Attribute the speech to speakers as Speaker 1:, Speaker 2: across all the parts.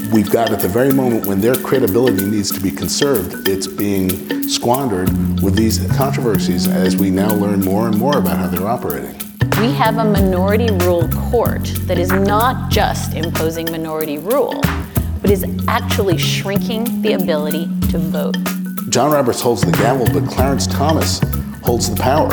Speaker 1: we've got at the very moment when their credibility needs to be conserved, it's being squandered with these controversies as we now learn more and more about how they're operating.
Speaker 2: We have a minority rule court that is not just imposing minority rule, but is actually shrinking the ability to vote.
Speaker 1: John Roberts holds the gavel, but Clarence Thomas holds the power.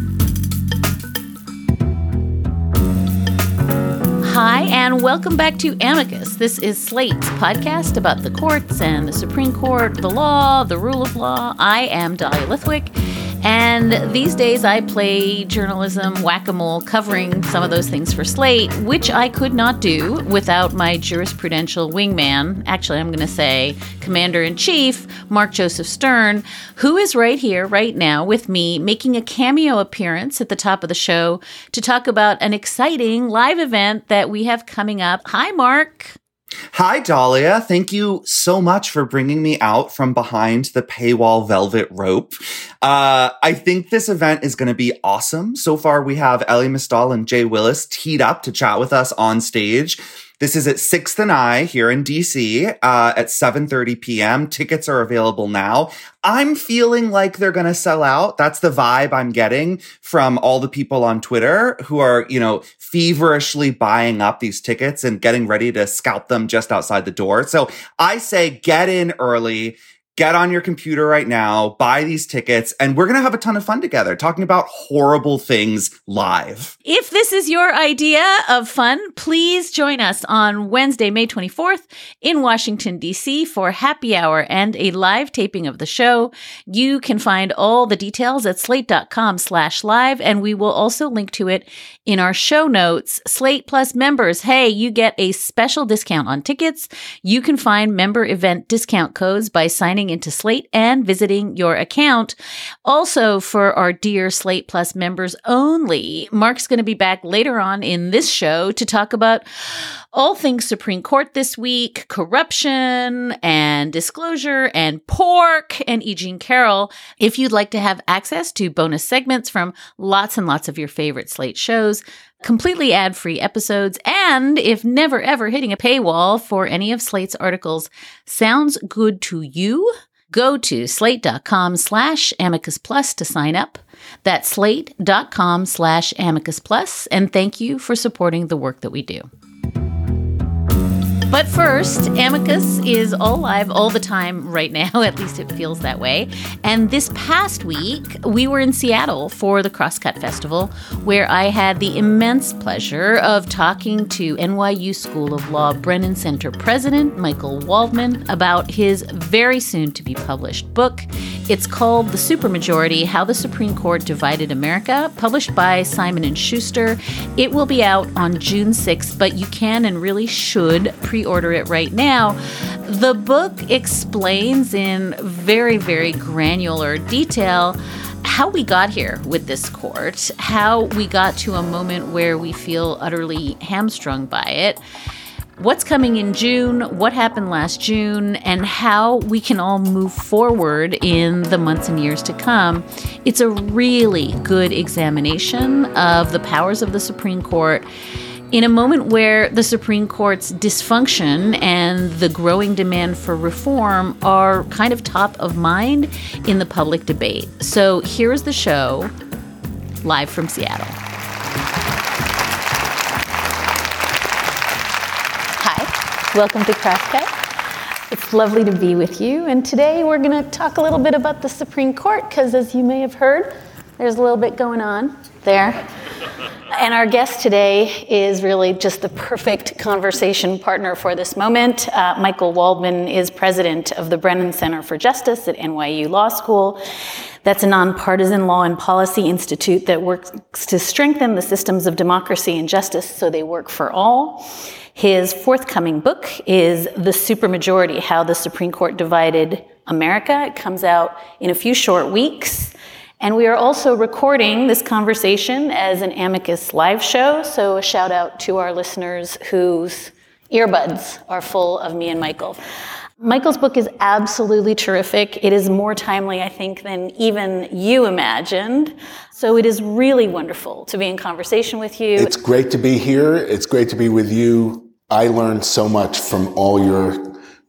Speaker 2: Hi, and welcome back to Amicus. This is Slate's podcast about the courts and the Supreme Court, the law, the rule of law. I am Dahlia Lithwick, and these days I play journalism whack-a-mole covering some of those things for Slate, which I could not do without my jurisprudential wingman, actually I'm going to say Commander-in-Chief, Mark Joseph Stern, who is right here, right now, with me, making a cameo appearance at the top of the show to talk about an exciting live event that we have coming up. Hi, Mark.
Speaker 3: Hi, Dahlia. Thank you so much for bringing me out from behind the paywall velvet rope. I think this event is going to be awesome. So far, we have Elie Mystal and Jay Willis teed up to chat with us on stage. This is at 6th and I here in DC at 7:30 p.m. Tickets are available now. I'm feeling like they're going to sell out. That's the vibe I'm getting from all the people on Twitter who are, feverishly buying up these tickets and getting ready to scalp them just outside the door. So I say get in early. Get on your computer right now, buy these tickets, and we're going to have a ton of fun together talking about horrible things live.
Speaker 2: If this is your idea of fun, please join us on Wednesday, May 24th in Washington, D.C. for happy hour and a live taping of the show. You can find all the details at slate.com/live, and we will also link to it in our show notes. Slate Plus members, hey, you get a special discount on tickets. You can find member event discount codes by signing into Slate and visiting your account. Also, for our dear Slate Plus members only, Mark's going to be back later on in this show to talk about all things Supreme Court this week, corruption and disclosure and pork and E. Jean Carroll. If you'd like to have access to bonus segments from lots and lots of your favorite Slate shows, completely ad-free episodes, and if never ever hitting a paywall for any of Slate's articles sounds good to you, go to slate.com/amicus plus to sign up. That's slate.com/amicus plus, and thank you for supporting the work that we do. But first, Amicus is all live all the time right now, at least it feels that way. And this past week, we were in Seattle for the Crosscut Festival, where I had the immense pleasure of talking to NYU School of Law Brennan Center President Michael Waldman about his very soon-to-be-published book. It's called The Supermajority: How the Supreme Court Divided America, published by Simon & Schuster. It will be out on June 6th, but you can and really should pre-order it right now. The book explains in very, very granular detail how we got here with this court, how we got to a moment where we feel utterly hamstrung by it, what's coming in June, what happened last June, and how we can all move forward in the months and years to come. It's a really good examination of the powers of the Supreme Court in a moment where the Supreme Court's dysfunction and the growing demand for reform are kind of top of mind in the public debate. So here's the show, live from Seattle. Hi, welcome to Crosscut. It's lovely to be with you. And today we're going to talk a little bit about the Supreme Court, because as you may have heard, there's a little bit going on there. And our guest today is really just the perfect conversation partner for this moment. Michael Waldman is president of the Brennan Center for Justice at NYU Law School. That's a nonpartisan law and policy institute that works to strengthen the systems of democracy and justice so they work for all. His forthcoming book is The Supermajority: How the Supreme Court Divided America. It comes out in a few short weeks. And we are also recording this conversation as an Amicus live show, so a shout out to our listeners whose earbuds are full of me and Michael. Michael's book is absolutely terrific. It is more timely, I think, than even you imagined. So it is really wonderful to be in conversation with you.
Speaker 1: It's great to be here. It's great to be with you. I learned so much from all your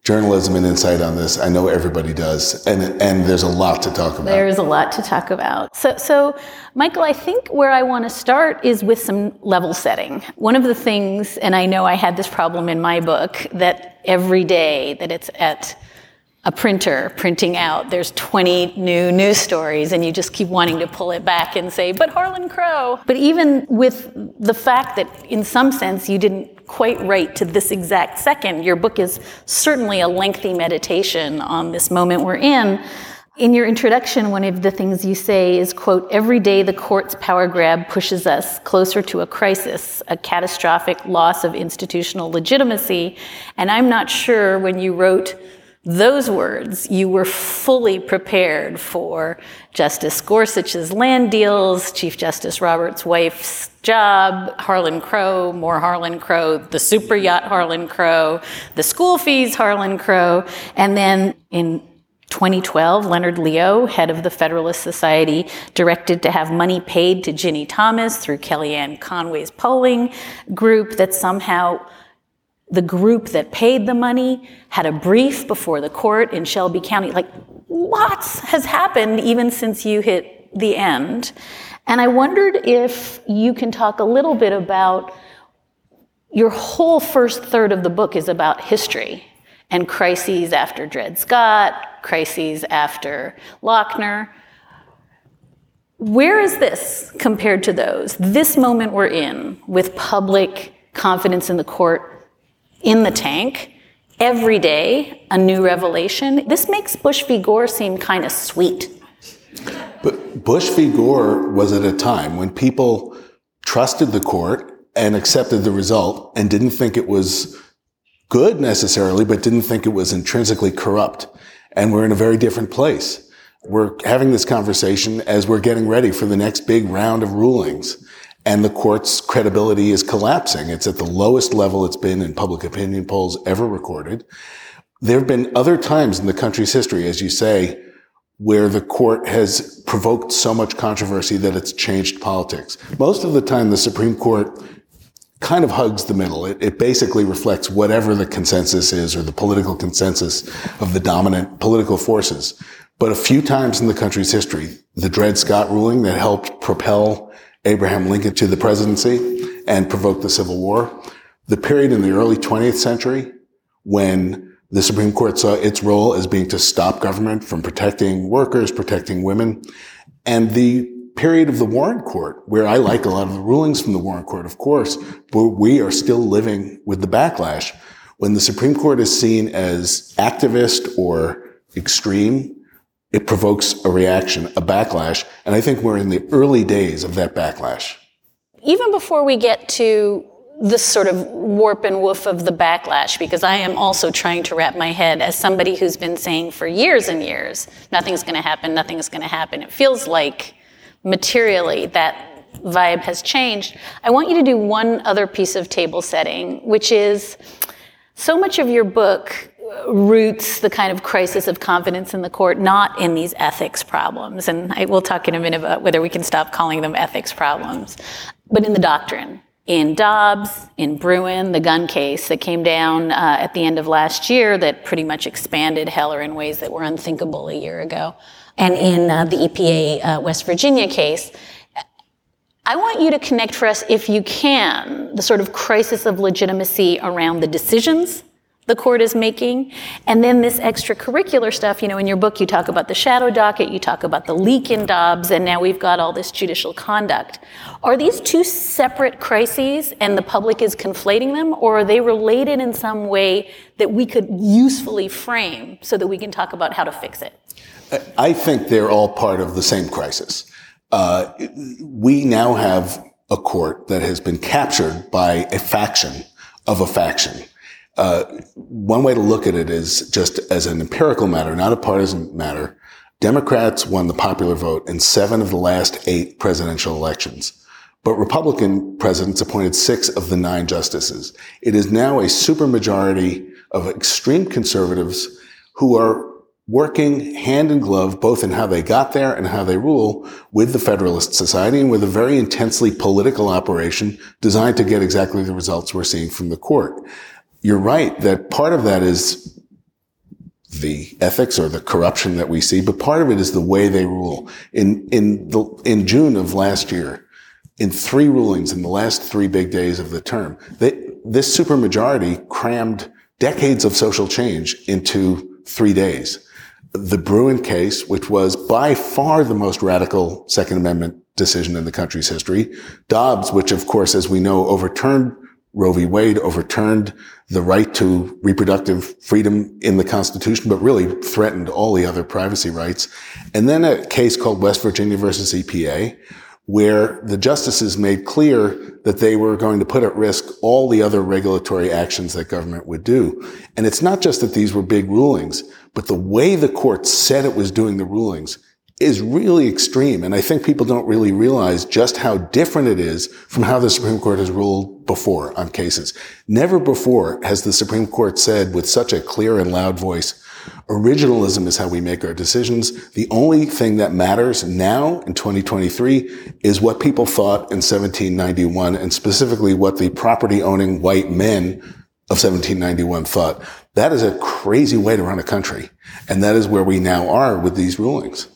Speaker 1: journalism and insight on this. I know everybody does, and there's a lot to talk about.
Speaker 2: There's a lot to talk about. So, Michael, I think where I want to start is with some level setting. One of the things, and I know I had this problem in my book, that every day that it's at a printer printing out, there's 20 new news stories, and you just keep wanting to pull it back and say, but Harlan Crow. But even with the fact that in some sense you didn't quite write to this exact second, your book is certainly a lengthy meditation on this moment we're in. In your introduction, one of the things you say is, quote, every day the court's power grab pushes us closer to a crisis, a catastrophic loss of institutional legitimacy. And I'm not sure when you wrote those words, you were fully prepared for Justice Gorsuch's land deals, Chief Justice Roberts' wife's job, Harlan Crow, more Harlan Crow, the super yacht Harlan Crow, the school fees Harlan Crow, and then in 2012, Leonard Leo, head of the Federalist Society, directed to have money paid to Ginny Thomas through Kellyanne Conway's polling group, that somehow the group that paid the money had a brief before the court in Shelby County. Like, lots has happened even since you hit the end. And I wondered if you can talk a little bit about your whole first third of the book is about history and crises after Dred Scott, crises after Lochner. Where is this compared to those? This moment we're in with public confidence in the court in the tank, every day a new revelation. This makes Bush v. Gore seem kind of sweet.
Speaker 1: But Bush v. Gore was at a time when people trusted the court and accepted the result and didn't think it was good necessarily, but didn't think it was intrinsically corrupt. And we're in a very different place. We're having this conversation as we're getting ready for the next big round of rulings. And the court's credibility is collapsing. It's at the lowest level it's been in public opinion polls ever recorded. There have been other times in the country's history, as you say, where the court has provoked so much controversy that it's changed politics. Most of the time, the Supreme Court kind of hugs the middle. It basically reflects whatever the consensus is or the political consensus of the dominant political forces. But a few times in the country's history, the Dred Scott ruling that helped propel Abraham Lincoln to the presidency and provoked the Civil War, the period in the early 20th century when the Supreme Court saw its role as being to stop government from protecting workers, protecting women, and the period of the Warren Court, where I like a lot of the rulings from the Warren Court, of course, but we are still living with the backlash. When the Supreme Court is seen as activist or extreme, it provokes a reaction, a backlash, and I think we're in the early days of that backlash.
Speaker 2: Even before we get to this sort of warp and woof of the backlash, because I am also trying to wrap my head, as somebody who's been saying for years and years, nothing's going to happen, nothing's going to happen. It feels like materially that vibe has changed. I want you to do one other piece of table setting, which is so much of your book roots the kind of crisis of confidence in the court, not in these ethics problems. And we'll talk in a minute about whether we can stop calling them ethics problems, but in the doctrine. In Dobbs, in Bruen, the gun case that came down at the end of last year that pretty much expanded Heller in ways that were unthinkable a year ago. And in the EPA West Virginia case, I want you to connect for us, if you can, the sort of crisis of legitimacy around the decisions the court is making, and then this extracurricular stuff. You know, in your book, you talk about the shadow docket, you talk about the leak in Dobbs, and now we've got all this judicial conduct. Are these two separate crises and the public is conflating them, or are they related in some way that we could usefully frame so that we can talk about how to fix it?
Speaker 1: I think they're all part of the same crisis. We now have a court that has been captured by a faction of a faction. One way to look at it is just as an empirical matter, not a partisan matter. Democrats won the popular vote in 7 of the last 8 presidential elections, but Republican presidents appointed 6 of the 9 justices. It is now a supermajority of extreme conservatives who are working hand in glove, both in how they got there and how they rule, with the Federalist Society and with a very intensely political operation designed to get exactly the results we're seeing from the court. You're right that part of that is the ethics or the corruption that we see, but part of it is the way they rule. In June of last year, in 3 rulings in the last 3 big days of the term, this supermajority crammed decades of social change into 3 days. The Bruen case, which was by far the most radical Second Amendment decision in the country's history. Dobbs, which of course, as we know, overturned Roe v. Wade, overturned the right to reproductive freedom in the Constitution, but really threatened all the other privacy rights. And then a case called West Virginia versus EPA, where the justices made clear that they were going to put at risk all the other regulatory actions that government would do. And it's not just that these were big rulings, but the way the court said it was doing the rulings is really extreme. And I think people don't really realize just how different it is from how the Supreme Court has ruled before on cases. Never before has the Supreme Court said with such a clear and loud voice, originalism is how we make our decisions. The only thing that matters now in 2023 is what people thought in 1791, and specifically what the property-owning white men of 1791 thought. That is a crazy way to run a country. And that is where we now are with these rulings.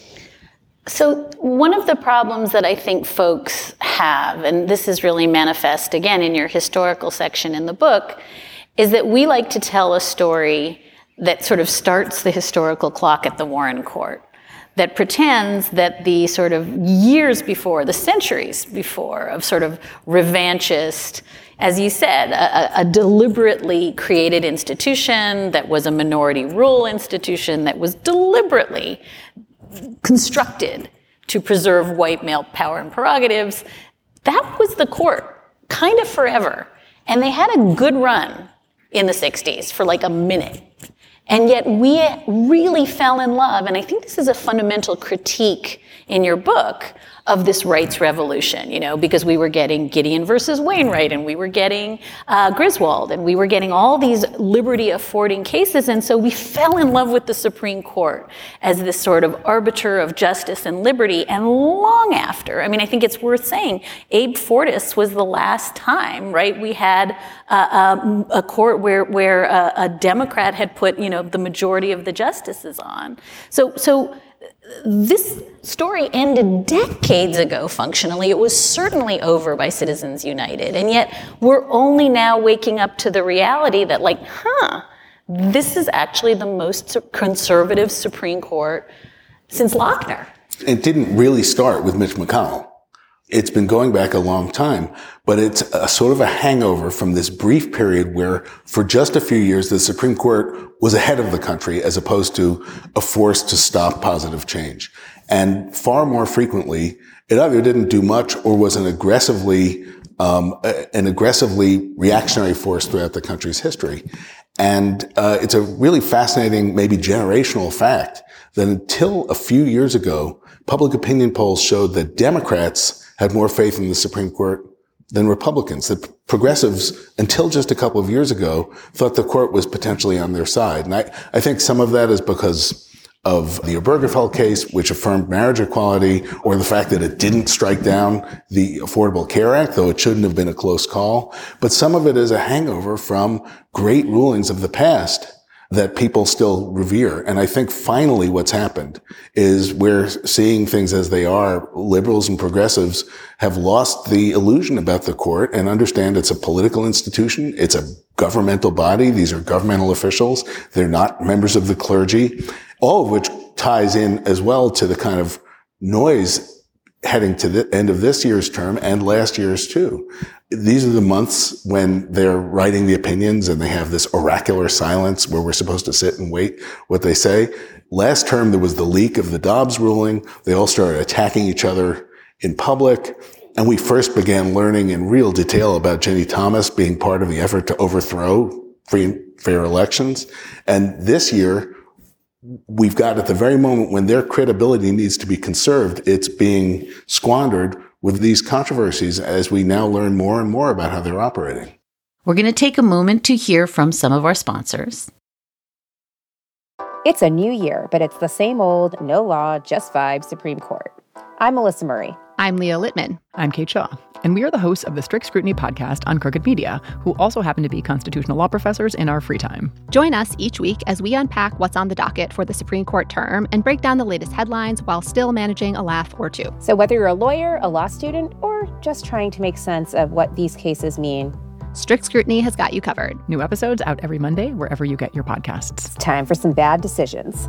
Speaker 2: So one of the problems that I think folks have, and this is really manifest again in your historical section in the book, is that we like to tell a story that sort of starts the historical clock at the Warren Court, that pretends that the sort of years before, the centuries before, of sort of revanchist, as you said, a deliberately created institution that was a minority rule institution that was deliberately constructed to preserve white male power and prerogatives. That was the court, kind of forever. And they had a good run in the 60s for like a minute. And yet we really fell in love, and I think this is a fundamental critique in your book of this rights revolution, you know, because we were getting Gideon versus Wainwright, and we were getting Griswold, and we were getting all these liberty-affording cases, and so we fell in love with the Supreme Court as this sort of arbiter of justice and liberty, and long after, I mean, I think it's worth saying, Abe Fortas was the last time, right, we had a court where a Democrat had put, you know, the majority of the justices on. So this story ended decades ago, functionally. It was certainly over by Citizens United. And yet we're only now waking up to the reality that, like, this is actually the most conservative Supreme Court since Lochner.
Speaker 1: It didn't really start with Mitch McConnell. It's been going back a long time, but it's a sort of a hangover from this brief period where for just a few years, the Supreme Court was ahead of the country as opposed to a force to stop positive change. And far more frequently, it either didn't do much or was an aggressively reactionary force throughout the country's history. And it's a really fascinating, maybe generational fact that until a few years ago, public opinion polls showed that Democrats had more faith in the Supreme Court than Republicans. The progressives, until just a couple of years ago, thought the court was potentially on their side. And I think some of that is because of the Obergefell case, which affirmed marriage equality, or the fact that it didn't strike down the Affordable Care Act, though it shouldn't have been a close call. But some of it is a hangover from great rulings of the past that people still revere. And I think finally what's happened is we're seeing things as they are. Liberals and progressives have lost the illusion about the court and understand it's a political institution. It's a governmental body. These are governmental officials. They're not members of the clergy, all of which ties in as well to the kind of noise heading to the end of this year's term and last year's too. These are the months when they're writing the opinions and they have this oracular silence where we're supposed to sit and wait what they say. Last term, there was the leak of the Dobbs ruling. They all started attacking each other in public. And we first began learning in real detail about Ginny Thomas being part of the effort to overthrow free and fair elections. And this year, we've got at the very moment when their credibility needs to be conserved, it's being squandered with these controversies as we now learn more and more about how they're operating.
Speaker 2: We're going to take a moment to hear from some of our sponsors.
Speaker 4: It's a new year, but it's the same old, no law, just vibes Supreme Court. I'm Melissa Murray.
Speaker 5: I'm Leah Littman.
Speaker 6: I'm Kate Shaw.
Speaker 5: and we are the hosts of the Strict Scrutiny podcast on Crooked Media, who also happen to be constitutional law professors in our free time.
Speaker 6: Join us each week as we unpack what's on the docket for the Supreme Court term and break down the latest headlines while still managing a laugh or two.
Speaker 4: So whether you're a lawyer, a law student, or just trying to make sense of what these cases mean,
Speaker 6: Strict Scrutiny has got you covered.
Speaker 5: New episodes out every Monday, wherever you get your podcasts.
Speaker 4: it's time for some bad decisions.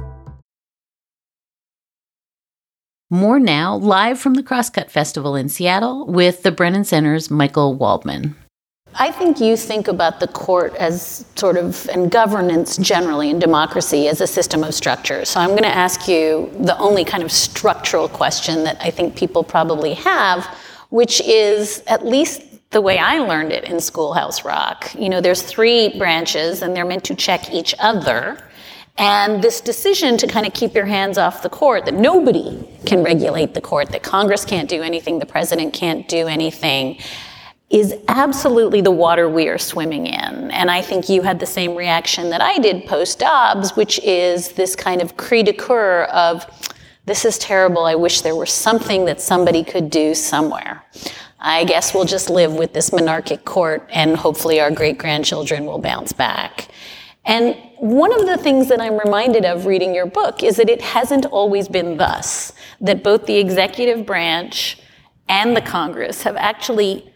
Speaker 2: More now, live from the Crosscut Festival in Seattle with the Brennan Center's Michael Waldman.
Speaker 7: I think you think about the court as sort of, and governance generally in democracy as a system of structure. So I'm going to ask you the only kind of structural question that I think people probably have, which is at least the way I learned it in Schoolhouse Rock. You know, there's 3 branches and they're meant to check each other. And this decision to kind of keep your hands off the court, that nobody can regulate the court, that Congress can't do anything, the president can't do anything, is absolutely the water we are swimming in. And I think you had the same reaction that I did post-Dobbs, which is this kind of cri de coeur of, this is terrible, I wish there were something that somebody could do somewhere. I guess we'll just live with this monarchic court and hopefully our great-grandchildren will bounce back. And one of the things that I'm reminded of reading your book is that it hasn't always been thus, that both the executive branch and the Congress have actually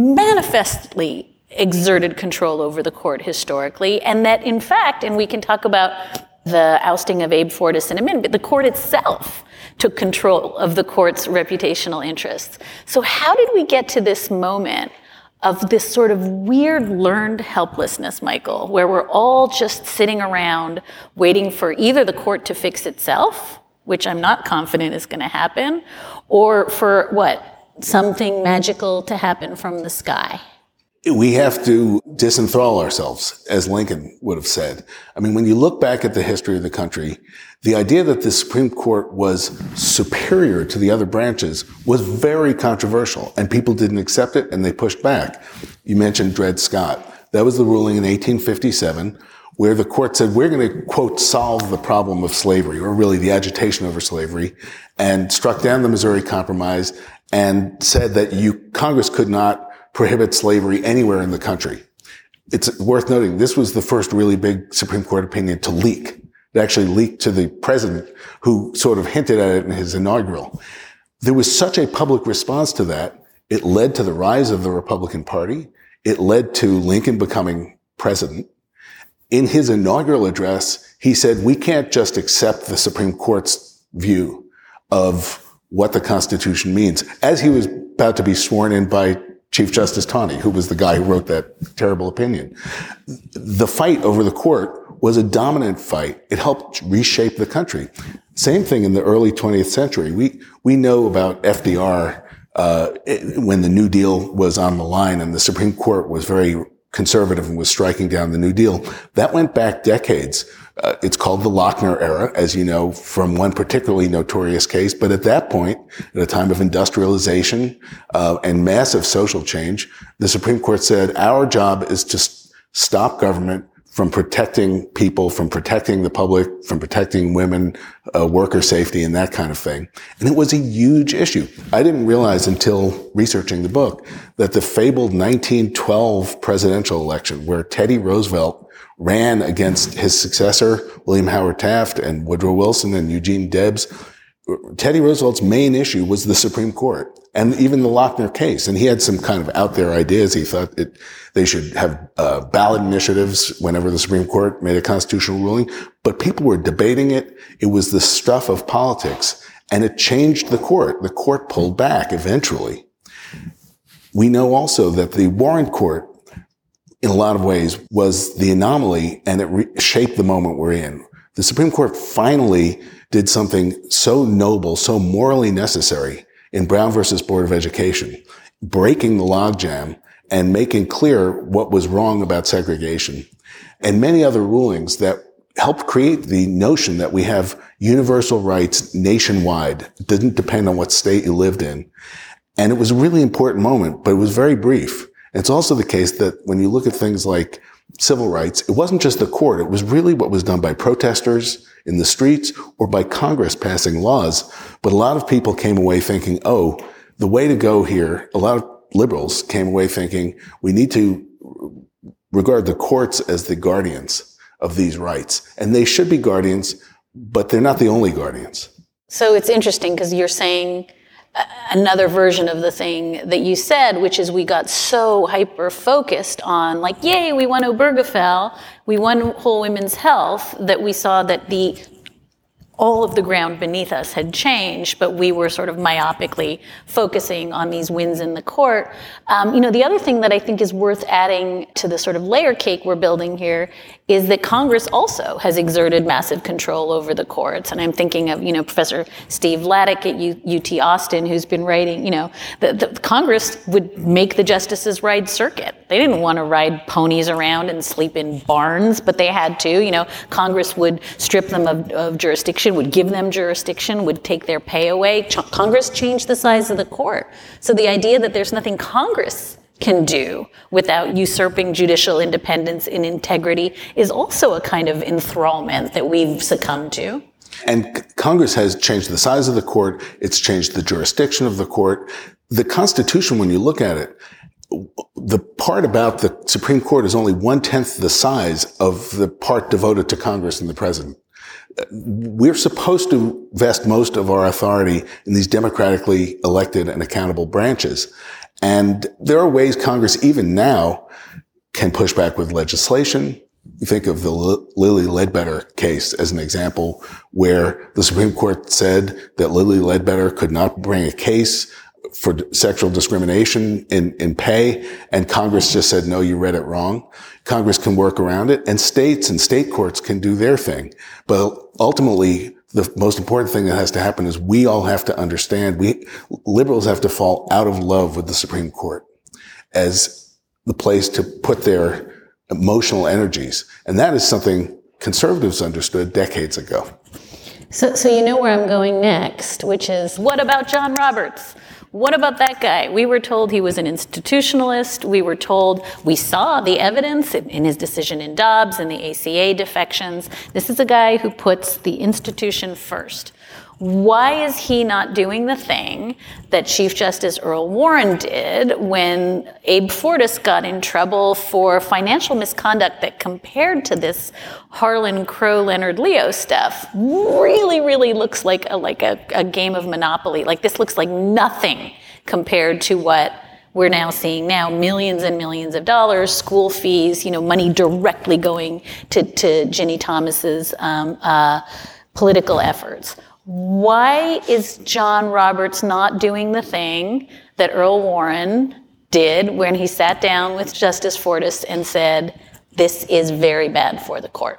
Speaker 7: manifestly exerted control over the court historically, and that in fact, and we can talk about the ousting of Abe Fortas in a minute, but the court itself took control of the court's reputational interests. So how did we get to this moment of this sort of weird learned helplessness, Michael, where we're all just sitting around waiting for either the court to fix itself, which I'm not confident is going to happen, or for something magical to happen from the sky?
Speaker 1: We have to disenthrall ourselves, as Lincoln would have said. I mean, when you look back at the history of the country, the idea that the Supreme Court was superior to the other branches was very controversial, and people didn't accept it, and they pushed back. You mentioned Dred Scott. That was the ruling in 1857, where the court said, we're going to, quote, solve the problem of slavery, or really the agitation over slavery, and struck down the Missouri Compromise and said that Congress could not prohibit slavery anywhere in the country. It's worth noting, this was the first really big Supreme Court opinion to leak. It actually leaked to the president, who sort of hinted at it in his inaugural. There was such a public response to that, it led to the rise of the Republican Party. It led to Lincoln becoming president. In his inaugural address, he said, we can't just accept the Supreme Court's view of what the Constitution means, as he was about to be sworn in by Chief Justice Taney, who was the guy who wrote that terrible opinion. The fight over the court was a dominant fight. It helped reshape the country. Same thing in the early 20th century. We know about FDR when the New Deal was on the line and the Supreme Court was very conservative and was striking down the New Deal. That went back decades. It's called the Lochner era, as you know, from one particularly notorious case. But at that point, at a time of industrialization and massive social change, the Supreme Court said, our job is to stop government from protecting people, from protecting the public, from protecting women, worker safety, and that kind of thing. And it was a huge issue. I didn't realize until researching the book that the fabled 1912 presidential election, where Teddy Roosevelt ran against his successor, William Howard Taft, and Woodrow Wilson and Eugene Debs, Teddy Roosevelt's main issue was the Supreme Court and even the Lochner case. And he had some kind of out there ideas. He thought they should have ballot initiatives whenever the Supreme Court made a constitutional ruling. But people were debating it. It was the stuff of politics. And it changed the court. The court pulled back eventually. We know also that the Warren Court, in a lot of ways, was the anomaly, and it shaped the moment we're in. The Supreme Court finally did something so noble, so morally necessary in Brown versus Board of Education, breaking the logjam and making clear what was wrong about segregation, and many other rulings that helped create the notion that we have universal rights nationwide. It didn't depend on what state you lived in. And it was a really important moment, but it was very brief. It's also the case that when you look at things like civil rights, it wasn't just the court. It was really what was done by protesters in the streets or by Congress passing laws. But a lot of people came away thinking, oh, the way to go here, a lot of liberals came away thinking we need to regard the courts as the guardians of these rights. And they should be guardians, but they're not the only guardians.
Speaker 7: So it's interesting because you're saying another version of the thing that you said, which is we got so hyper-focused on, like, yay, we won Obergefell, we won whole women's health, that we saw that all of the ground beneath us had changed, but we were sort of myopically focusing on these wins in the court. The other thing that I think is worth adding to the sort of layer cake we're building here is that Congress also has exerted massive control over the courts. And I'm thinking of, Professor Steve Laddick at UT Austin, who's been writing, the Congress would make the justices ride circuit. They didn't want to ride ponies around and sleep in barns, but they had to. Congress would strip them of jurisdiction, would give them jurisdiction, would take their pay away. Congress changed the size of the court. So the idea that there's nothing Congress can do without usurping judicial independence and integrity is also a kind of enthrallment that we've succumbed to.
Speaker 1: And Congress has changed the size of the court. It's changed the jurisdiction of the court. The Constitution, when you look at it, the part about the Supreme Court is only 1/10 the size of the part devoted to Congress and the president. We're supposed to vest most of our authority in these democratically elected and accountable branches. And there are ways Congress, even now, can push back with legislation. You think of the Lilly Ledbetter case as an example, where the Supreme Court said that Lilly Ledbetter could not bring a case for sexual discrimination in pay, and Congress just said, no, you read it wrong. Congress can work around it, and states and state courts can do their thing. But ultimately, the most important thing that has to happen is we all have to understand, liberals have to fall out of love with the Supreme Court as the place to put their emotional energies. And that is something conservatives understood decades ago.
Speaker 7: So you know where I'm going next, which is, what about John Roberts? What about that guy? We were told he was an institutionalist. We saw the evidence in his decision in Dobbs and the ACA defections. This is a guy who puts the institution first. Why is he not doing the thing that Chief Justice Earl Warren did when Abe Fortas got in trouble for financial misconduct that, compared to this Harlan Crow, Leonard Leo stuff, really, really looks like a game of Monopoly. Like, this looks like nothing compared to what we're now seeing now, millions and millions of dollars, school fees, money directly going to Ginny Thomas's political efforts. Why is John Roberts not doing the thing that Earl Warren did when he sat down with Justice Fortas and said, this is very bad for the court?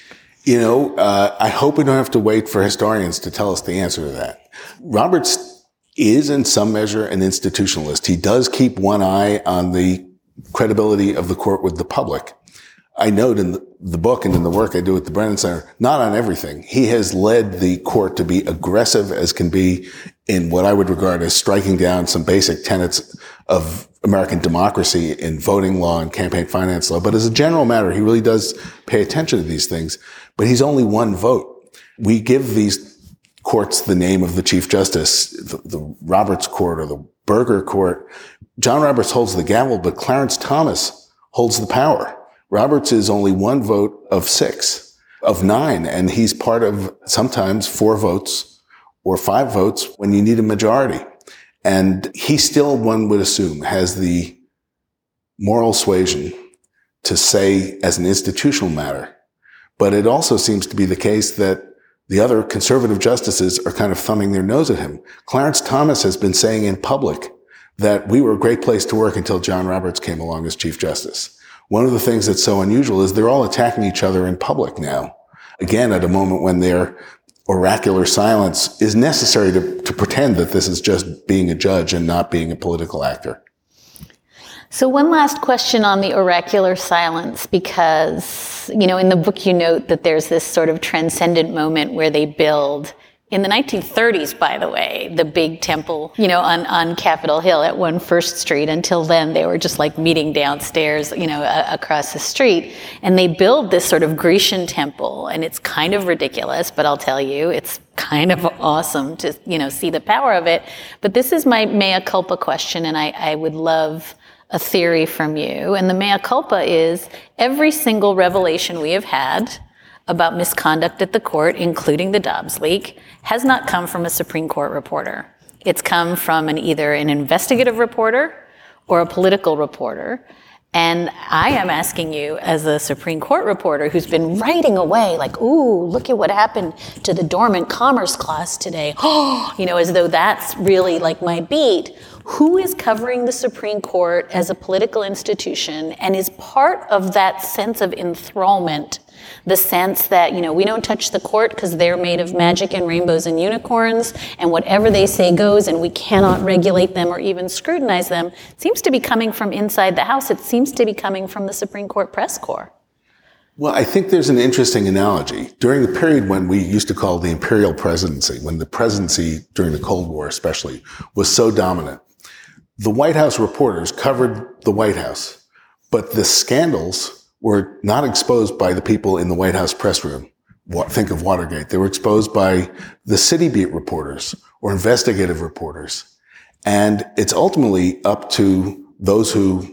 Speaker 1: I hope we don't have to wait for historians to tell us the answer to that. Roberts is, in some measure, an institutionalist. He does keep one eye on the credibility of the court with the public. I note in the book and in the work I do at the Brennan Center, not on everything. He has led the court to be aggressive as can be in what I would regard as striking down some basic tenets of American democracy in voting law and campaign finance law. But as a general matter, he really does pay attention to these things. But he's only one vote. We give these courts the name of the Chief Justice, the Roberts Court or the Burger Court. John Roberts holds the gavel, but Clarence Thomas holds the power. Roberts is only one vote of 6, of 9, and he's part of sometimes 4 votes or 5 votes when you need a majority. And he still, one would assume, has the moral suasion to say as an institutional matter. But it also seems to be the case that the other conservative justices are kind of thumbing their nose at him. Clarence Thomas has been saying in public that we were a great place to work until John Roberts came along as Chief Justice. One of the things that's so unusual is they're all attacking each other in public now. Again, at a moment when their oracular silence is necessary to pretend that this is just being a judge and not being a political actor.
Speaker 7: So one last question on the oracular silence, because, in the book you note that there's this sort of transcendent moment where they build, in the 1930s, by the way, the big temple, on Capitol Hill at 1 First Street. Until then, they were just like meeting downstairs, across the street. And they build this sort of Grecian temple, and it's kind of ridiculous, but I'll tell you, it's kind of awesome to, see the power of it. But this is my mea culpa question, and I would love a theory from you. And the mea culpa is every single revelation we have had about misconduct at the court, including the Dobbs leak, has not come from a Supreme Court reporter. It's come from either an investigative reporter or a political reporter. And I am asking you, as a Supreme Court reporter who's been writing away, like, ooh, look at what happened to the dormant commerce clause today. As though that's really like my beat. Who is covering the Supreme Court as a political institution and is part of that sense of enthrallment? The sense that, we don't touch the court because they're made of magic and rainbows and unicorns, and whatever they say goes, and we cannot regulate them or even scrutinize them. It seems to be coming from inside the House. It seems to be coming from the Supreme Court press corps.
Speaker 1: Well, I think there's an interesting analogy. During the period when we used to call the imperial presidency, when the presidency during the Cold War especially was so dominant, the White House reporters covered the White House, but the scandals were not exposed by the people in the White House press room. Think of Watergate. They were exposed by the city beat reporters or investigative reporters. And it's ultimately up to those who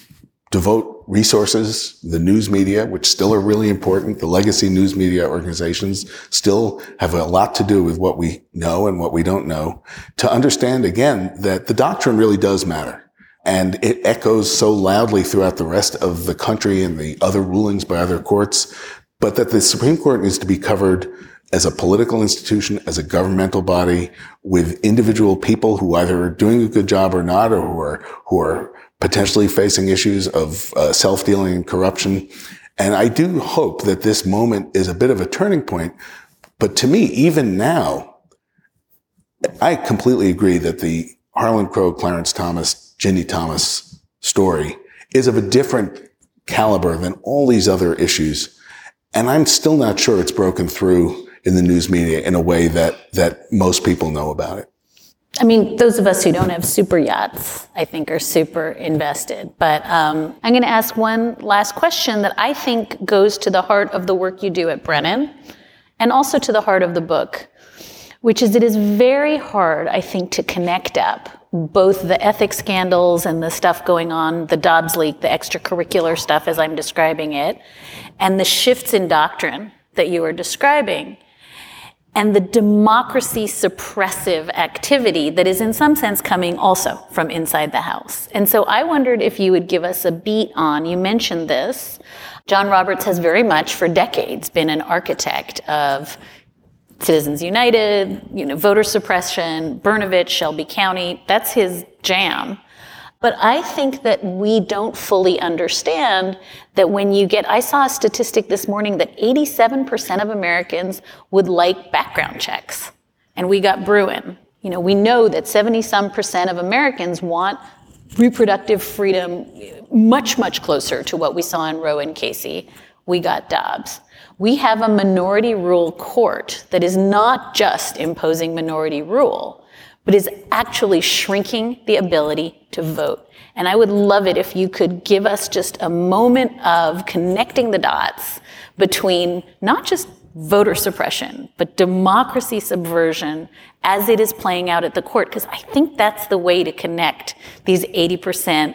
Speaker 1: devote resources, the news media, which still are really important. The legacy news media organizations still have a lot to do with what we know and what we don't know, to understand again that the doctrine really does matter. And it echoes so loudly throughout the rest of the country and the other rulings by other courts, but that the Supreme Court needs to be covered as a political institution, as a governmental body, with individual people who either are doing a good job or not, or who are potentially facing issues of self-dealing and corruption. And I do hope that this moment is a bit of a turning point. But to me, even now, I completely agree that the Harlan Crow, Clarence Thomas, Ginny Thomas story is of a different caliber than all these other issues. And I'm still not sure it's broken through in the news media in a way that most people know about it.
Speaker 7: I mean, those of us who don't have super yachts, I think, are super invested. But I'm going to ask one last question that I think goes to the heart of the work you do at Brennan and also to the heart of the book, which is it is very hard, I think, to connect up both the ethics scandals and the stuff going on, the Dobbs leak, the extracurricular stuff as I'm describing it, and the shifts in doctrine that you are describing, and the democracy suppressive activity that is in some sense coming also from inside the House. And so I wondered if you would give us a beat on, you mentioned this, John Roberts has very much for decades been an architect of Citizens United, voter suppression, Brnovich, Shelby County, that's his jam. But I think that we don't fully understand that when I saw a statistic this morning that 87% of Americans would like background checks. And we got Bruen. We know that 70-some% of Americans want reproductive freedom much, much closer to what we saw in Roe and Casey. We got Dobbs. We have a minority rule court that is not just imposing minority rule, but is actually shrinking the ability to vote. And I would love it if you could give us just a moment of connecting the dots between not just voter suppression, but democracy subversion as it is playing out at the court, because I think that's the way to connect these 80%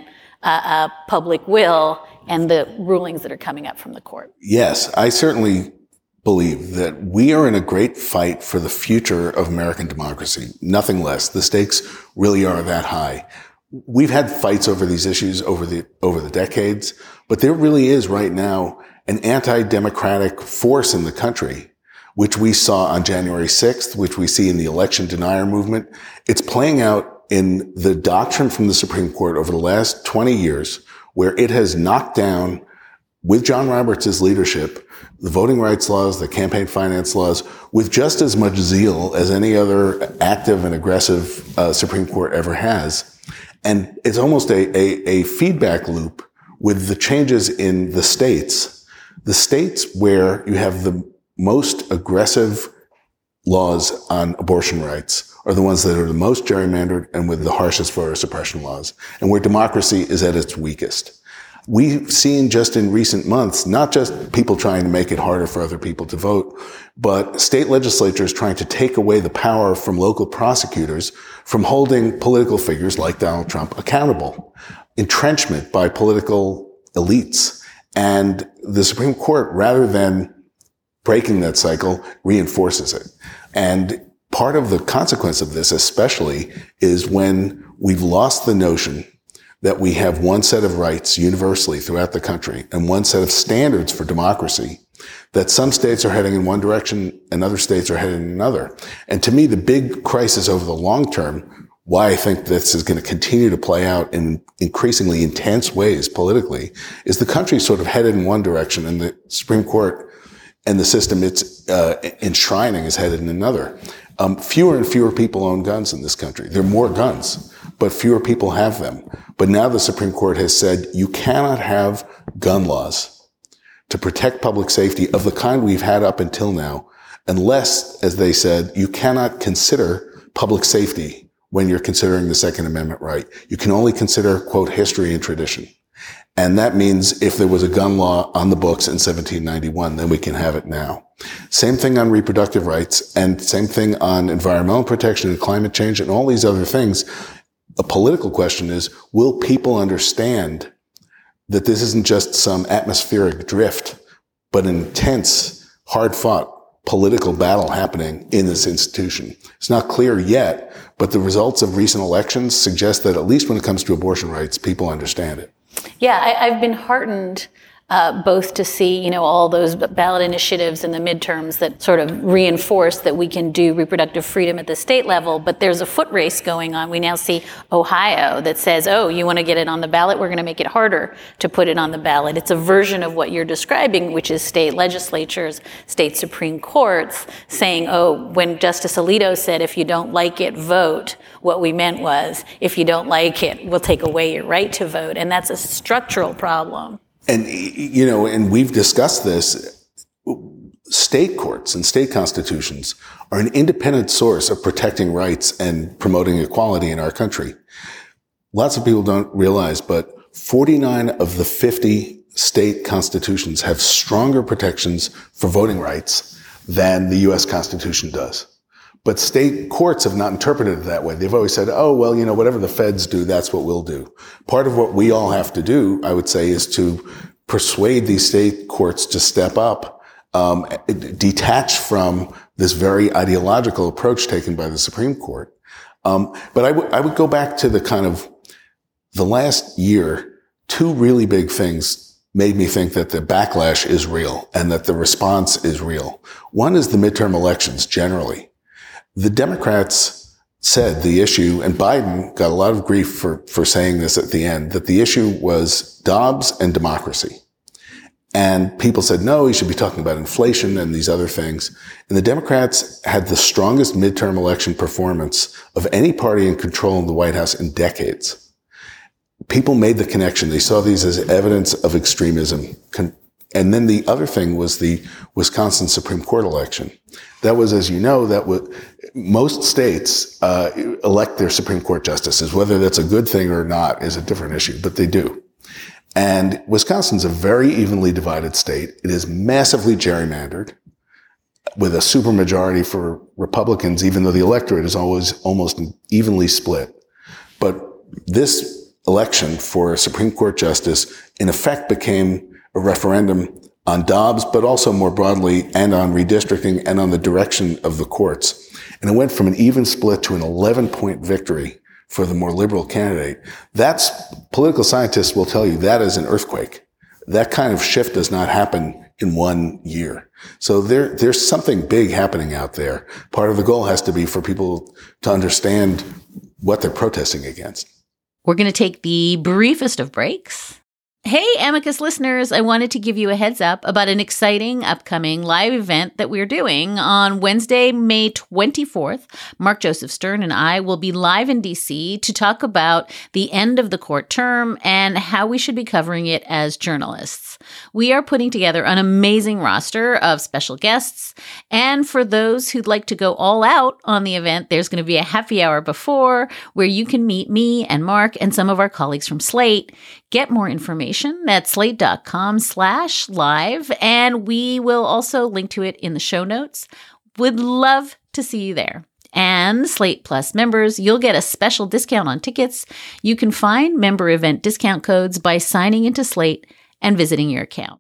Speaker 7: public will and the rulings that are coming up from the court.
Speaker 1: Yes, I certainly believe that we are in a great fight for the future of American democracy. Nothing less. The stakes really are that high. We've had fights over these issues over the decades, but there really is right now an anti-democratic force in the country, which we saw on January 6th, which we see in the election denier movement. It's playing out in the doctrine from the Supreme Court over the last 20 years, where it has knocked down, with John Roberts' leadership, the voting rights laws, the campaign finance laws, with just as much zeal as any other active and aggressive Supreme Court ever has. And it's almost a feedback loop with the changes in the states where you have the most aggressive laws on abortion rights are the ones that are the most gerrymandered and with the harshest voter suppression laws, and where democracy is at its weakest. We've seen just in recent months, not just people trying to make it harder for other people to vote, but state legislatures trying to take away the power from local prosecutors from holding political figures like Donald Trump accountable. Entrenchment by political elites. And the Supreme Court, rather than breaking that cycle, reinforces it. And part of the consequence of this especially is when we've lost the notion that we have one set of rights universally throughout the country and one set of standards for democracy, that some states are heading in one direction and other states are heading in another. And to me, the big crisis over the long term, why I think this is going to continue to play out in increasingly intense ways politically, is the country sort of headed in one direction and the Supreme Court and the system it's enshrining is headed in another. Fewer and fewer people own guns in this country. There are more guns, but fewer people have them. But now the Supreme Court has said you cannot have gun laws to protect public safety of the kind we've had up until now, unless, as they said, you cannot consider public safety when you're considering the Second Amendment right. You can only consider, quote, history and tradition. And that means if there was a gun law on the books in 1791, then we can have it now. Same thing on reproductive rights and same thing on environmental protection and climate change and all these other things. A political question is, will people understand that this isn't just some atmospheric drift, but an intense, hard-fought political battle happening in this institution? It's not clear yet, but the results of recent elections suggest that at least when it comes to abortion rights, people understand it.
Speaker 7: Yeah, I've been heartened both to see, all those ballot initiatives in the midterms that sort of reinforce that we can do reproductive freedom at the state level, but there's a foot race going on. We now see Ohio that says, oh, you want to get it on the ballot? We're going to make it harder to put it on the ballot. It's a version of what you're describing, which is state legislatures, state Supreme Courts saying, oh, when Justice Alito said, if you don't like it, vote, what we meant was, if you don't like it, we'll take away your right to vote. And that's a structural problem.
Speaker 1: And, and we've discussed this, state courts and state constitutions are an independent source of protecting rights and promoting equality in our country. Lots of people don't realize, but 49 of the 50 state constitutions have stronger protections for voting rights than the U.S. Constitution does. But state courts have not interpreted it that way. They've always said, oh, well, whatever the feds do, that's what we'll do. Part of what we all have to do, I would say, is to persuade these state courts to step up, detach from this very ideological approach taken by the Supreme Court. But I would go back to the last year. Two really big things made me think that the backlash is real and that the response is real. One is the midterm elections generally. The Democrats said the issue, and Biden got a lot of grief for saying this at the end, that the issue was Dobbs and democracy. And people said, no, he should be talking about inflation and these other things. And the Democrats had the strongest midterm election performance of any party in control in the White House in decades. People made the connection. They saw these as evidence of extremism. And then the other thing was the Wisconsin Supreme Court election. That was, as you know, most states elect their Supreme Court justices. Whether that's a good thing or not is a different issue, but they do. And Wisconsin's a very evenly divided state. It is massively gerrymandered with a supermajority for Republicans, even though the electorate is always almost evenly split. But this election for a Supreme Court justice, in effect, became a referendum on Dobbs, but also more broadly, and on redistricting and on the direction of the courts. And it went from an even split to an 11-point victory for the more liberal candidate. Political scientists will tell you that is an earthquake. That kind of shift does not happen in 1 year. So there's something big happening out there. Part of the goal has to be for people to understand what they're protesting against.
Speaker 2: We're going to take the briefest of breaks. Hey, Amicus listeners, I wanted to give you a heads up about an exciting upcoming live event that we're doing on Wednesday, May 24th. Mark Joseph Stern and I will be live in DC to talk about the end of the court term and how we should be covering it as journalists. We are putting together an amazing roster of special guests, and for those who'd like to go all out on the event, there's going to be a happy hour before where you can meet me and Mark and some of our colleagues from Slate, get more information at slate.com/live, and we will also link to it in the show notes. Would love to see you there. And Slate Plus members, you'll get a special discount on tickets. You can find member event discount codes by signing into Slate and visiting your account.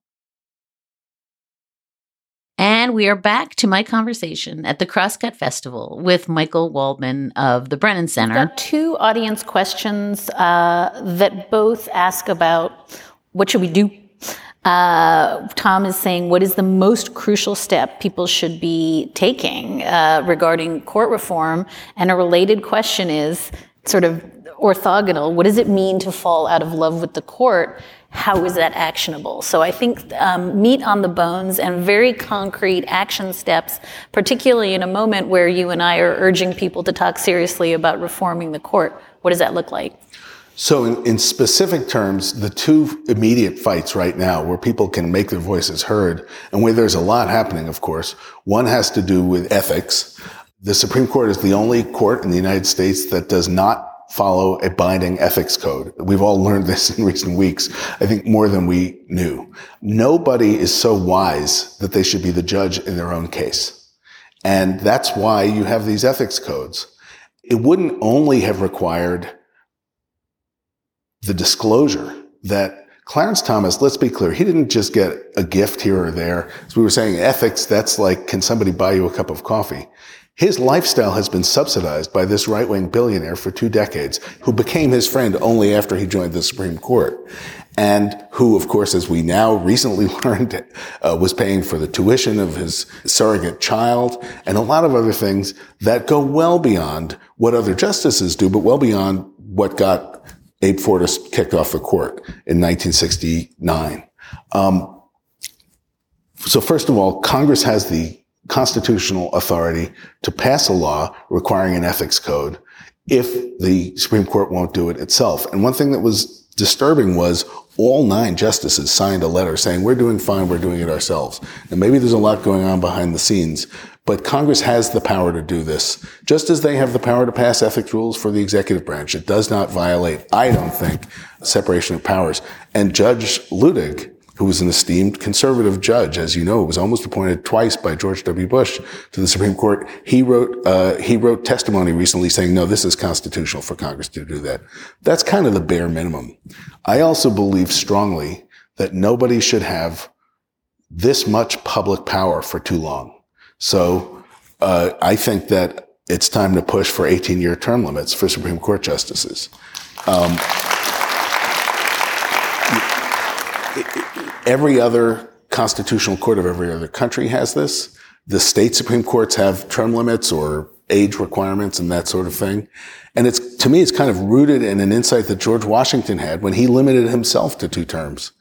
Speaker 2: And we are back to my conversation at the Crosscut Festival with Michael Waldman of the Brennan Center.
Speaker 7: I've got two audience questions that both ask about what should we do. Tom is saying, what is the most crucial step people should be taking regarding court reform? And a related question is sort of orthogonal. What does it mean to fall out of love with the court? How is that actionable? So I think meat on the bones and very concrete action steps, particularly in a moment where you and I are urging people to talk seriously about reforming the court. What does that look like?
Speaker 1: So in specific terms, the two immediate fights right now where people can make their voices heard and where there's a lot happening, of course, one has to do with ethics. The Supreme Court is the only court in the United States that does not follow a binding ethics code. We've all learned this in recent weeks, I think more than we knew. Nobody is so wise that they should be the judge in their own case. And that's why you have these ethics codes. It wouldn't only have required the disclosure that Clarence Thomas, let's be clear, he didn't just get a gift here or there. As we were saying, ethics, that's like, can somebody buy you a cup of coffee? His lifestyle has been subsidized by this right-wing billionaire for 2 decades, who became his friend only after he joined the Supreme Court, and who, of course, as we now recently learned, was paying for the tuition of his surrogate child and a lot of other things that go well beyond what other justices do, but well beyond what got Abe Fortas kicked off the court in 1969. So first of all, Congress has the constitutional authority to pass a law requiring an ethics code if the Supreme Court won't do it itself. And one thing that was disturbing was all 9 justices signed a letter saying, we're doing fine, we're doing it ourselves. And maybe there's a lot going on behind the scenes, but Congress has the power to do this, just as they have the power to pass ethics rules for the executive branch. It does not violate, I don't think, separation of powers. And Judge Luttig, who was an esteemed conservative judge, as you know, was almost appointed twice by George W. Bush to the Supreme Court. He wrote testimony recently saying, no, this is constitutional for Congress to do that. That's kind of the bare minimum. I also believe strongly that nobody should have this much public power for too long. So I think that it's time to push for 18-year term limits for Supreme Court justices. Every other constitutional court of every other country has this. The state Supreme Courts have term limits or age requirements and that sort of thing. And to me, it's kind of rooted in an insight that George Washington had when he limited himself to 2 terms.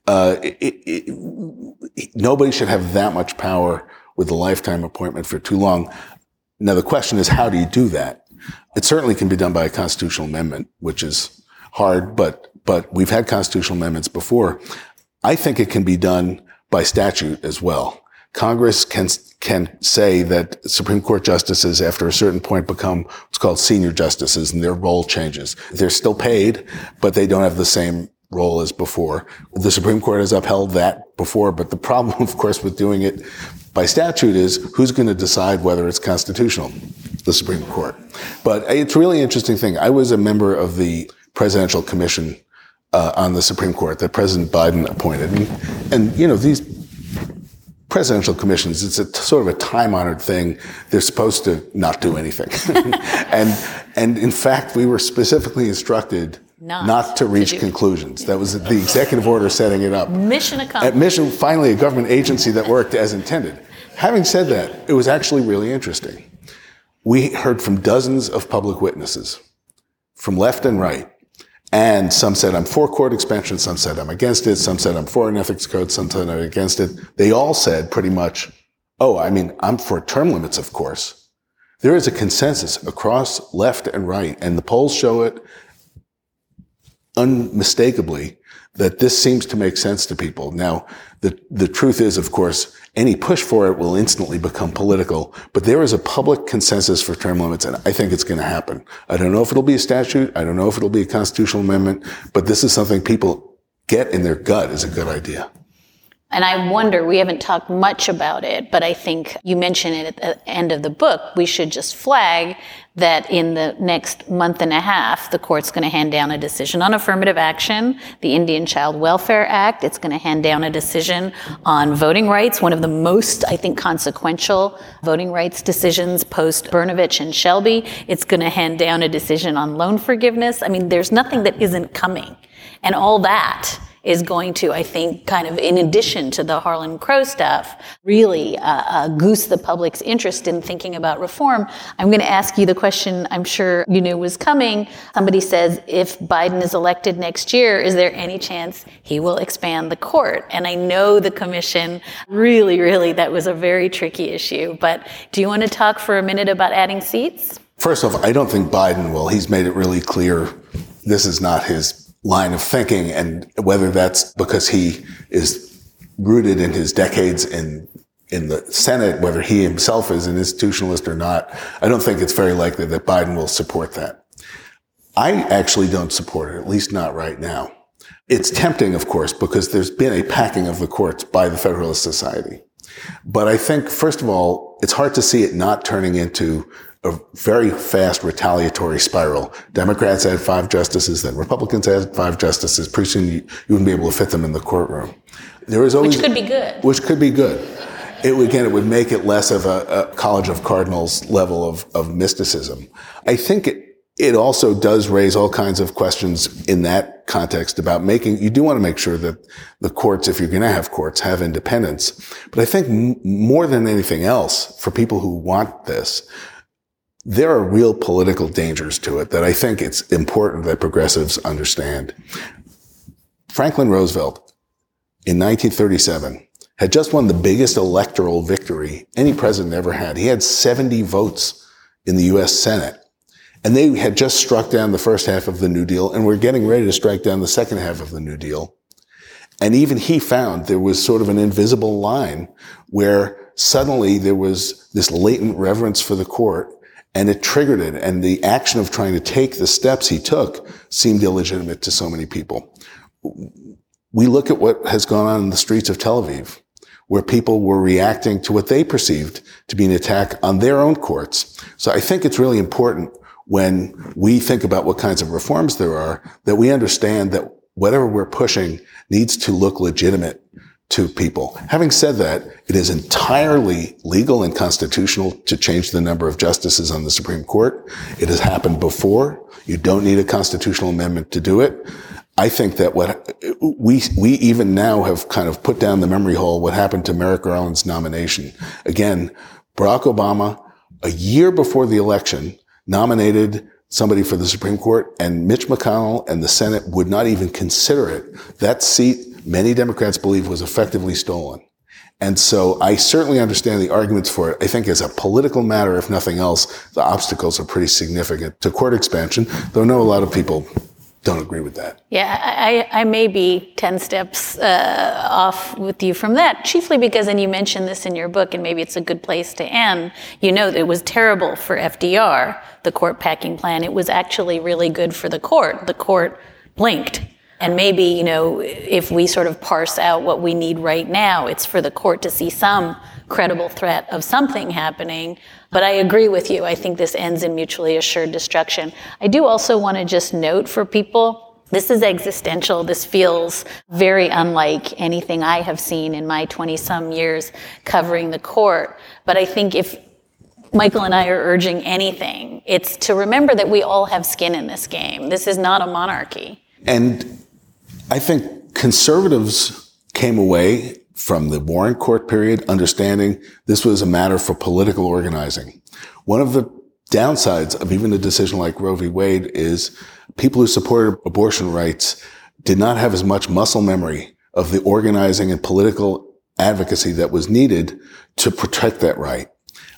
Speaker 1: Nobody should have that much power with a lifetime appointment for too long. Now, the question is, how do you do that? It certainly can be done by a constitutional amendment, which is hard, but we've had constitutional amendments before. I think it can be done by statute as well. Congress can say that Supreme Court justices after a certain point become what's called senior justices and their role changes. They're still paid, but they don't have the same role as before. The Supreme Court has upheld that before, but the problem, of course, with doing it by statute is who's going to decide whether it's constitutional? The Supreme Court. But it's a really interesting thing. I was a member of the Presidential Commission on the Supreme Court that President Biden appointed. And you know, these presidential commissions, it's a sort of a time-honored thing. They're supposed to not do anything. and in fact, we were specifically instructed not to reach conclusions. That was the executive order setting it up.
Speaker 7: Mission accomplished.
Speaker 1: Finally, a government agency that worked as intended. Having said that, it was actually really interesting. We heard from dozens of public witnesses from left and right. And some said, I'm for court expansion. Some said, I'm against it. Some said, I'm for an ethics code. Some said, I'm against it. They all said pretty much, I'm for term limits, of course. There is a consensus across left and right, and the polls show it unmistakably, that this seems to make sense to people. Now, the truth is, of course, any push for it will instantly become political, but there is a public consensus for term limits, and I think it's going to happen. I don't know if it'll be a statute. I don't know if it'll be a constitutional amendment, but this is something people get in their gut is a good idea.
Speaker 7: And I wonder, we haven't talked much about it, but I think you mentioned it at the end of the book. We should just flag that in the next month and a half, the court's going to hand down a decision on affirmative action, the Indian Child Welfare Act. It's going to hand down a decision on voting rights, one of the most, I think, consequential voting rights decisions post Brnovich and Shelby. It's going to hand down a decision on loan forgiveness. I mean, there's nothing that isn't coming. And all that is going to, I think, kind of in addition to the Harlan Crow stuff, really goose the public's interest in thinking about reform. I'm going to ask you the question I'm sure you knew was coming. Somebody says, if Biden is elected next year, is there any chance he will expand the court? And I know the commission really, that was a very tricky issue. But do you want to talk for a minute about adding seats?
Speaker 1: First off, I don't think Biden will. He's made it really clear this is not his line of thinking, and whether that's because he is rooted in his decades in the Senate, whether he himself is an institutionalist or not, I don't think it's very likely that Biden will support that. I actually don't support it, at least not right now. It's tempting, of course, because there's been a packing of the courts by the Federalist Society. But I think, first of all, it's hard to see it not turning into a very fast retaliatory spiral. Democrats add 5 justices, then Republicans add 5 justices. Pretty soon you wouldn't be able to fit them in the courtroom. There is always,
Speaker 7: which could be good.
Speaker 1: Which could be good. It would make it less of a College of Cardinals level of mysticism. I think it also does raise all kinds of questions in that context about you do want to make sure that the courts, if you're going to have courts, have independence. But I think more than anything else, for people who want this, there are real political dangers to it that I think it's important that progressives understand. Franklin Roosevelt, in 1937, had just won the biggest electoral victory any president ever had. He had 70 votes in the U.S. Senate. And they had just struck down the first half of the New Deal and were getting ready to strike down the second half of the New Deal. And even he found there was sort of an invisible line where suddenly there was this latent reverence for the court, and it triggered it. And the action of trying to take the steps he took seemed illegitimate to so many people. We look at what has gone on in the streets of Tel Aviv, where people were reacting to what they perceived to be an attack on their own courts. So I think it's really important when we think about what kinds of reforms there are, that we understand that whatever we're pushing needs to look legitimate to people. Having said that, it is entirely legal and constitutional to change the number of justices on the Supreme Court. It has happened before. You don't need a constitutional amendment to do it. I think that what we even now have kind of put down the memory hole what happened to Merrick Garland's nomination. Again, Barack Obama, a year before the election, nominated somebody for the Supreme Court, and Mitch McConnell and the Senate would not even consider it. That seat, many Democrats believe, was effectively stolen. And so I certainly understand the arguments for it. I think as a political matter, if nothing else, the obstacles are pretty significant to court expansion, though I know a lot of people don't agree with that.
Speaker 7: Yeah, I may be 10 steps off with you from that, chiefly because, and you mentioned this in your book, and maybe it's a good place to end, you know, it was terrible for FDR, the court packing plan. It was actually really good for the court. The court blinked. And maybe, you know, if we sort of parse out what we need right now, it's for the court to see some credible threat of something happening. But I agree with you. I think this ends in mutually assured destruction. I do also want to just note for people, this is existential. This feels very unlike anything I have seen in my 20-some years covering the court. But I think if Michael and I are urging anything, it's to remember that we all have skin in this game. This is not a monarchy.
Speaker 1: And I think conservatives came away from the Warren Court period understanding this was a matter for political organizing. One of the downsides of even a decision like Roe v. Wade is people who supported abortion rights did not have as much muscle memory of the organizing and political advocacy that was needed to protect that right.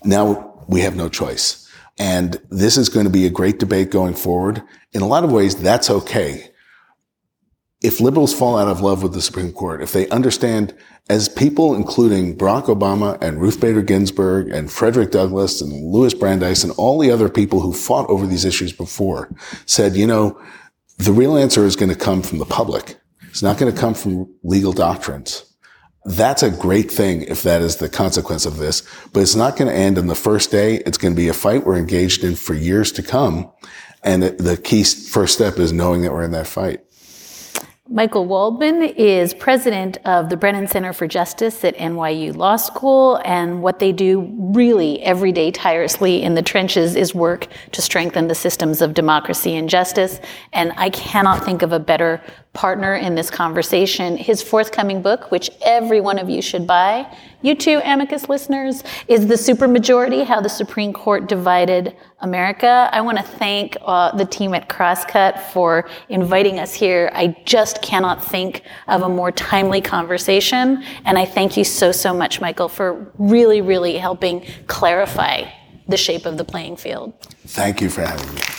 Speaker 1: Now we have no choice. And this is going to be a great debate going forward. In a lot of ways, that's okay. if liberals fall out of love with the Supreme Court, if they understand, as people including Barack Obama and Ruth Bader Ginsburg and Frederick Douglass and Louis Brandeis and all the other people who fought over these issues before said, the real answer is going to come from the public. It's not going to come from legal doctrines. That's a great thing if that is the consequence of this, but it's not going to end on the first day. It's going to be a fight we're engaged in for years to come. And the key first step is knowing that we're in that fight.
Speaker 7: Michael Waldman is president of the Brennan Center for Justice at NYU Law School, and what they do really every day tirelessly in the trenches is work to strengthen the systems of democracy and justice. And I cannot think of a better partner in this conversation. His forthcoming book, which every one of you should buy, you too, Amicus listeners, is The Supermajority: How the Supreme Court Divided America. I want to thank the team at Crosscut for inviting us here. I just cannot think of a more timely conversation. And I thank you so, so much, Michael, for really, really helping clarify the shape of the playing field.
Speaker 1: Thank you for having me.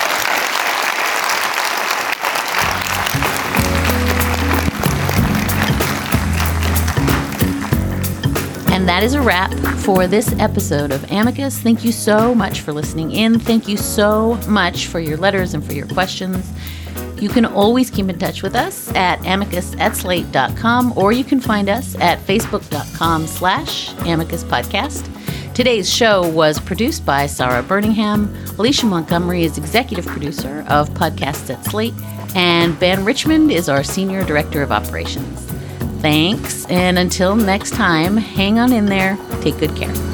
Speaker 2: And that is a wrap for this episode of Amicus. Thank you so much for listening in. Thank you so much for your letters and for your questions. You can always keep in touch with us at amicus@slate.com, or you can find us at facebook.com/Amicus Podcast. Today's show was produced by Sarah Birmingham. Alicia Montgomery is executive producer of Podcasts at Slate, and Ben Richmond is our senior director of operations. Thanks, and until next time, hang on in there. Take good care.